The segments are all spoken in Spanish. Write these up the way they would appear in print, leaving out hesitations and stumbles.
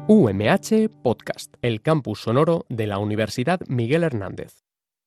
UMH Podcast, el campus sonoro de la Universidad Miguel Hernández.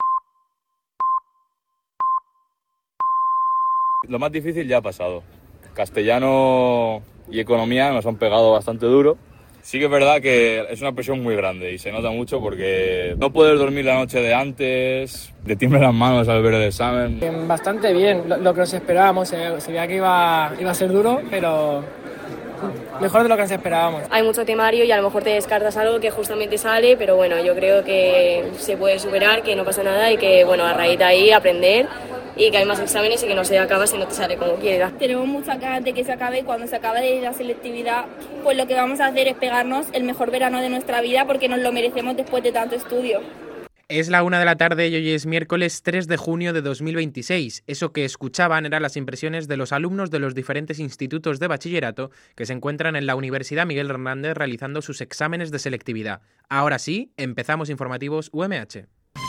Lo más difícil ya ha pasado. Castellano y economía nos han pegado bastante duro. Sí que es verdad que es una presión muy grande y se nota mucho porque no puedes dormir la noche de antes, te tiemblan las manos al ver el examen. Bastante bien, lo que nos esperábamos, se veía que iba a ser duro, pero mejor de lo que nos esperábamos. Hay mucho temario y a lo mejor te descartas algo que justamente sale, pero bueno, yo creo que se puede superar, que no pasa nada y que bueno, a raíz de ahí aprender y que hay más exámenes y que no se acaba si no te sale como quieras. Tenemos muchas ganas de que se acabe y cuando se acabe la selectividad, pues lo que vamos a hacer es pegarnos el mejor verano de nuestra vida porque nos lo merecemos después de tanto estudio. Es la 1 de la tarde y hoy es miércoles 3 de junio de 2026. Eso que escuchaban eran las impresiones de los alumnos de los diferentes institutos de bachillerato que se encuentran en la Universidad Miguel Hernández realizando sus exámenes de selectividad. Ahora sí, empezamos informativos UMH.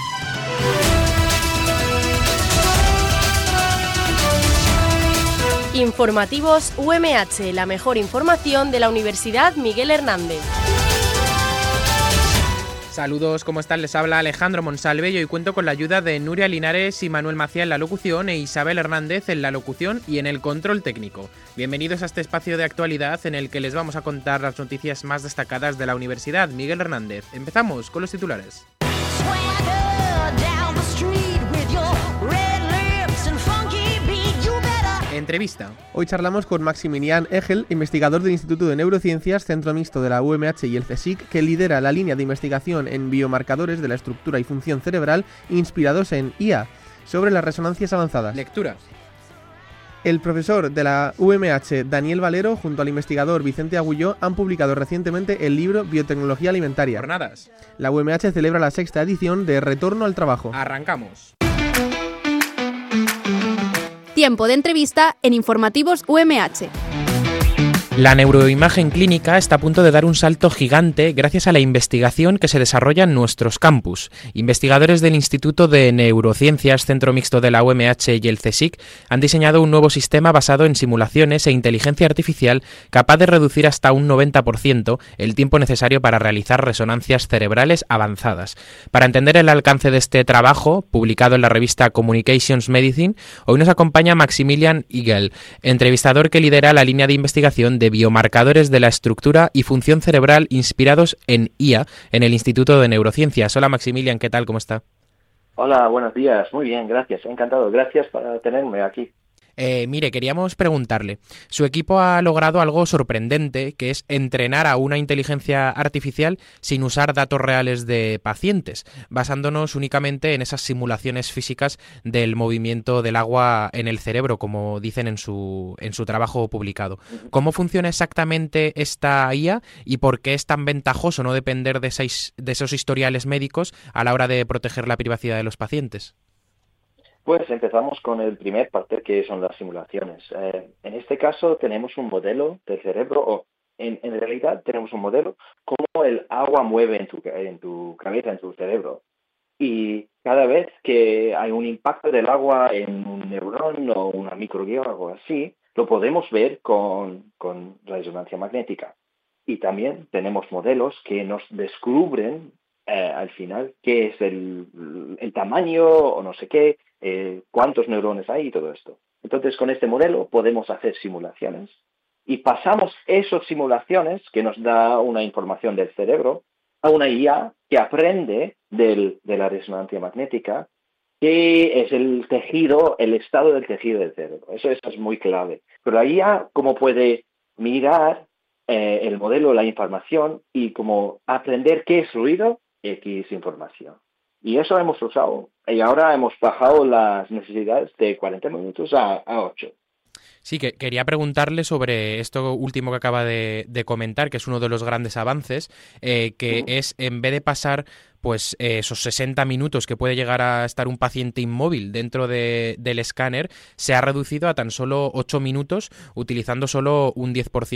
Informativos UMH, la mejor información de la Universidad Miguel Hernández. Saludos, ¿cómo están? Les habla Alejandro Monsalve y hoy cuento con la ayuda de Nuria Linares y Manuel Macía en la locución e Isabel Hernández en la locución y en el control técnico. Bienvenidos a este espacio de actualidad en el que les vamos a contar las noticias más destacadas de la Universidad Miguel Hernández. Empezamos con los titulares. Entrevista. Hoy charlamos con Maximilian Egel, investigador del Instituto de Neurociencias, centro mixto de la UMH y el CSIC, que lidera la línea de investigación en biomarcadores de la estructura y función cerebral inspirados en IA, sobre las resonancias avanzadas. Lectura. El profesor de la UMH, Daniel Valero, junto al investigador Vicente Agulló, han publicado recientemente el libro Biotecnología Alimentaria. Jornadas. La UMH celebra la 6ª edición de Retorno al Trabajo. Arrancamos. Tiempo de entrevista en Informativos UMH. La neuroimagen clínica está a punto de dar un salto gigante gracias a la investigación que se desarrolla en nuestros campus. Investigadores del Instituto de Neurociencias, Centro Mixto de la UMH y el CSIC han diseñado un nuevo sistema basado en simulaciones e inteligencia artificial capaz de reducir hasta un 90% el tiempo necesario para realizar resonancias cerebrales avanzadas. Para entender el alcance de este trabajo, publicado en la revista Communications Medicine, hoy nos acompaña Maximilian Egel, entrevistador que lidera la línea de investigación de biomarcadores de la estructura y función cerebral inspirados en IA en el Instituto de Neurociencias. Hola Maximilian, ¿qué tal? ¿Cómo está? Hola, buenos días. Muy bien, gracias. Encantado. Gracias por tenerme aquí. Mire, queríamos preguntarle, su equipo ha logrado algo sorprendente, que es entrenar a una inteligencia artificial sin usar datos reales de pacientes, basándonos únicamente en esas simulaciones físicas del movimiento del agua en el cerebro, como dicen en su trabajo publicado. ¿Cómo funciona exactamente esta IA y por qué es tan ventajoso no depender de esos historiales médicos a la hora de proteger la privacidad de los pacientes? Pues empezamos con el primer parte, que son las simulaciones. En este caso tenemos un modelo del cerebro, o en realidad tenemos un modelo cómo el agua mueve en tu cabeza, en tu cerebro. Y cada vez que hay un impacto del agua en un neurón o una microglía o algo así, lo podemos ver con resonancia magnética. Y también tenemos modelos que nos descubren al final qué es el tamaño o no sé qué, cuántos neurones hay y todo esto. Entonces, con este modelo podemos hacer simulaciones y pasamos esas simulaciones que nos da una información del cerebro a una IA que aprende de la resonancia magnética, que es el tejido, el estado del tejido del cerebro. Eso es muy clave. Pero la IA, ¿cómo puede mirar el modelo, la información y como aprender qué es ruido y qué es información? Y eso hemos usado. Y ahora hemos bajado las necesidades de 40 minutos a 8. Sí, que quería preguntarle sobre esto último que acaba de comentar, que es uno de los grandes avances, que es en vez de pasar pues esos 60 minutos que puede llegar a estar un paciente inmóvil dentro del escáner, se ha reducido a tan solo 8 minutos, utilizando solo un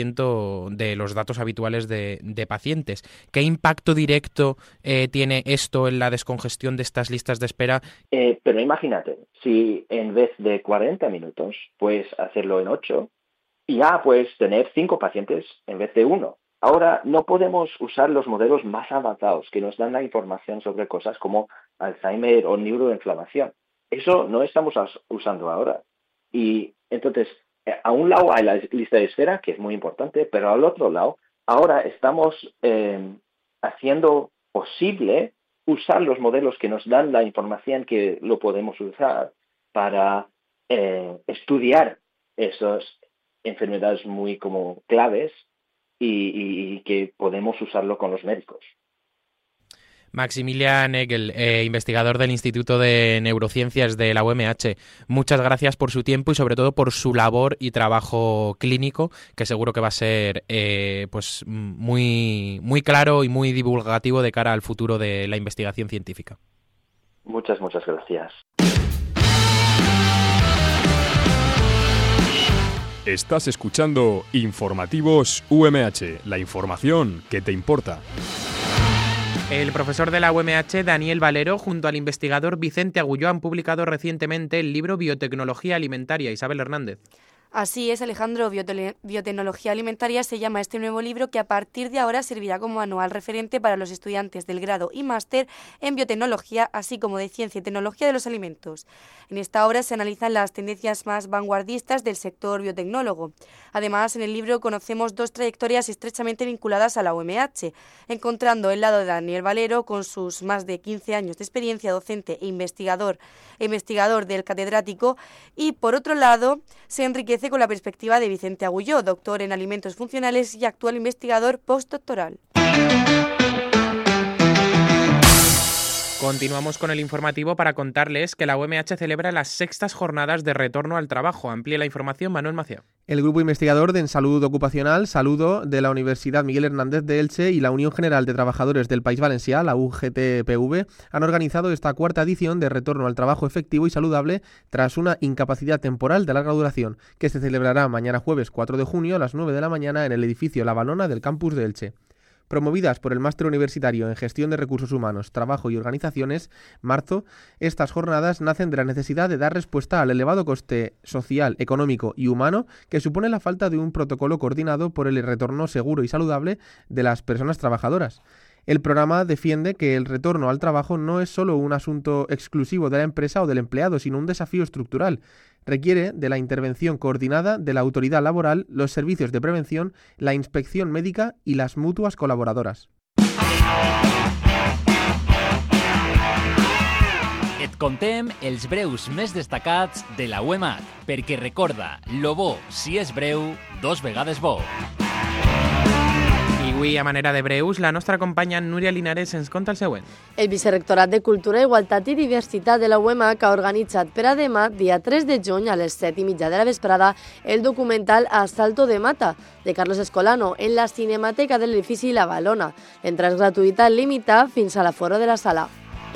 10% de los datos habituales de pacientes. ¿Qué impacto directo tiene esto en la descongestión de estas listas de espera? Pero imagínate, si en vez de 40 minutos, puedes hacerlo en 8, y ya puedes tener 5 pacientes en vez de 1. Ahora no podemos usar los modelos más avanzados que nos dan la información sobre cosas como Alzheimer o neuroinflamación. Eso no estamos usando ahora. Y entonces, a un lado hay la lista de espera, que es muy importante, pero al otro lado, ahora estamos haciendo posible usar los modelos que nos dan la información que lo podemos usar para estudiar esas enfermedades muy como claves y que podemos usarlo con los médicos. Maximilian Egel, investigador del Instituto de Neurociencias de la UMH, muchas gracias por su tiempo y sobre todo por su labor y trabajo clínico, que seguro que va a ser pues muy, muy claro y muy divulgativo de cara al futuro de la investigación científica. Muchas gracias. Estás escuchando Informativos UMH, la información que te importa. El profesor de la UMH, Daniel Valero, junto al investigador Vicente Agulló, han publicado recientemente el libro Biotecnología Alimentaria. Isabel Hernández. Así es, Alejandro. Biotecnología Alimentaria se llama este nuevo libro que a partir de ahora servirá como manual referente para los estudiantes del grado y máster en biotecnología, así como de ciencia y tecnología de los alimentos. En esta obra se analizan las tendencias más vanguardistas del sector biotecnólogo. Además, en el libro conocemos dos trayectorias estrechamente vinculadas a la UMH, encontrando el lado de Daniel Valero con sus más de 15 años de experiencia docente e investigador del catedrático, y por otro lado se enriquece con la perspectiva de Vicente Agulló, doctor en alimentos funcionales y actual investigador postdoctoral. Continuamos con el informativo para contarles que la UMH celebra las 6ª jornadas de retorno al trabajo. Amplía la información Manuel Maciá. El Grupo Investigador de Salud Ocupacional, Saludo, de la Universidad Miguel Hernández de Elche y la Unión General de Trabajadores del País Valencià, la UGTPV, han organizado esta 4ª edición de retorno al trabajo efectivo y saludable tras una incapacidad temporal de larga duración, que se celebrará mañana jueves 4 de junio a las 9 de la mañana en el edificio La Valona del campus de Elche. Promovidas por el Máster Universitario en Gestión de Recursos Humanos, Trabajo y Organizaciones, Marzo, estas jornadas nacen de la necesidad de dar respuesta al elevado coste social, económico y humano que supone la falta de un protocolo coordinado por el retorno seguro y saludable de las personas trabajadoras. El programa defiende que el retorno al trabajo no es solo un asunto exclusivo de la empresa o del empleado, sino un desafío estructural. Requiere de la intervención coordinada de la autoridad laboral, los servicios de prevención, la inspección médica y las mutuas colaboradoras. Et contem els breus més destacats de la UMH, perquè recorda, lo bo, si és breu, 2 vegades bo. I avui, a manera de breus, la nostra companya Núria Linares ens conta el següent. El Vicerrectorat de Cultura, Igualtat i Diversitat de la UMH ha organitzat per a demà, dia 3 de juny, a les 7:30 de la vesprada, el documental Asalto de Mata, de Carlos Escolano, en la Cinemateca de l'edifici La Valona. L'entrada és gratuïta, limitada fins a l'aforo de la sala.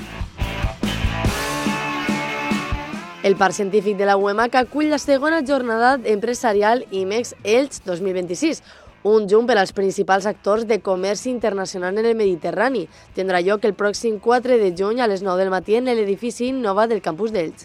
El Parc Científic de la UMH acull la segona jornada empresarial IMEX Elx 2026, un junt per als principals actors de comerç internacional en el Mediterrani. Tindrà lloc el pròxim 4 de juny a les 9 del matí en l'edifici Innova del campus d'Elx.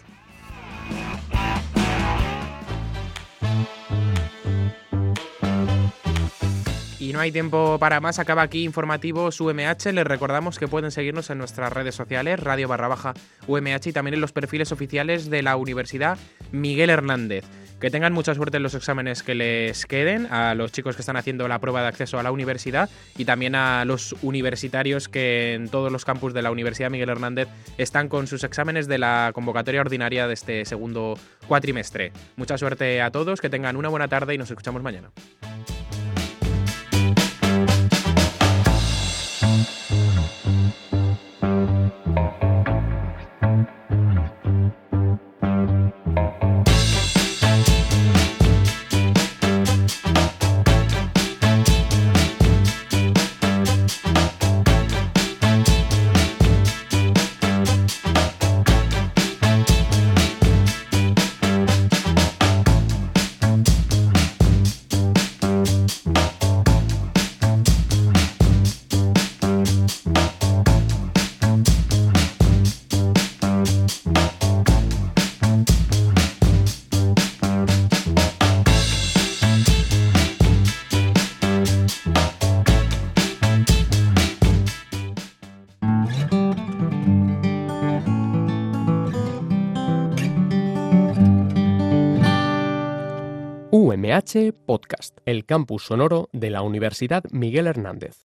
Y no hay tiempo para más, acaba aquí Informativos UMH. Les recordamos que pueden seguirnos en nuestras redes sociales, radio_UMH, y también en los perfiles oficiales de la Universidad Miguel Hernández. Que tengan mucha suerte en los exámenes que les queden, a los chicos que están haciendo la prueba de acceso a la universidad y también a los universitarios que en todos los campus de la Universidad Miguel Hernández están con sus exámenes de la convocatoria ordinaria de este segundo cuatrimestre. Mucha suerte a todos, que tengan una buena tarde y nos escuchamos mañana. UMH Podcast, el campus sonoro de la Universidad Miguel Hernández.